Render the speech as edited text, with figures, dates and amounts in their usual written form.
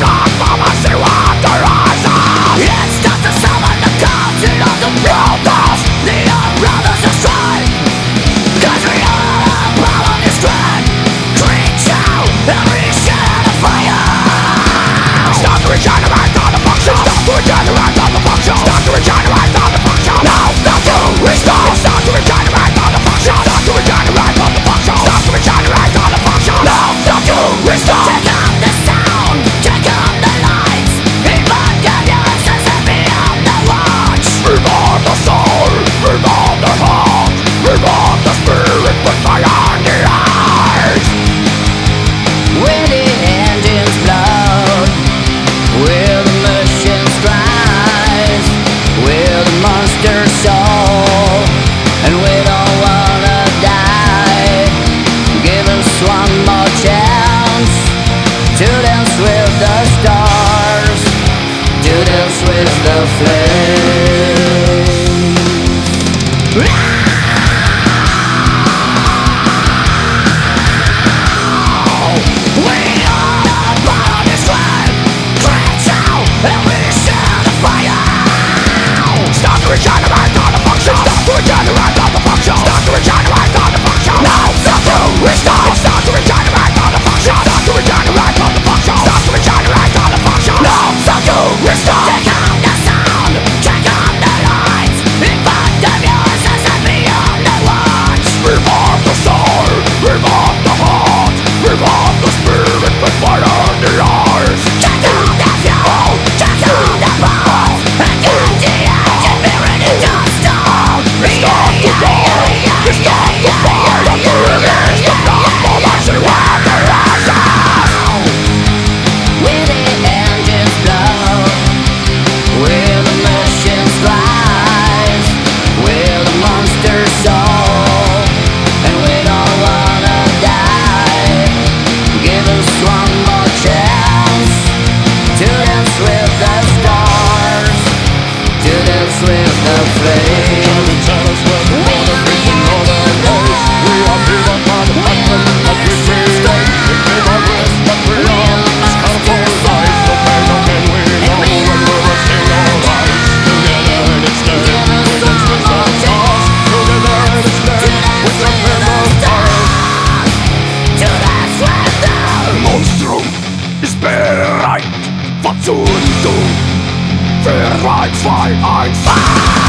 with the flames. We are born on this land, cleanse out and we share the fire. Stop to regenerate all the function. Stop to regenerate all the function. Stop to regenerate all the function. Now stop to restart. Stop to regenerate all the function. Stop to regenerate all the function. Stop to regenerate all the function. Now stop to restart. Take on the sound, take on the lights. Invite the muses and beyond the watch. Revive the soul, revive the heart, revive the spirit with fire in the eyes. Take on the fuel, take on the balls, and get the engine buried in dust. Restart the dawn, restart the fight. Release the blood for the sea where there is sound. With the engines blow, will the machines rise, will the monster soul, and we don't wanna die. Give us one more chance to dance with the stars, to dance with the flames. Tell us where we wanna be in northern days. We are people by the button that we create. We give our rest, but we are this colorful life. No pain, no gain, we know when we're sing our lives. Together in its name, we dance with the stars. Together in its name, we jump in the fire. To dance with the Monstrum ist bereit, was zu tun. Bereit, 2, 1,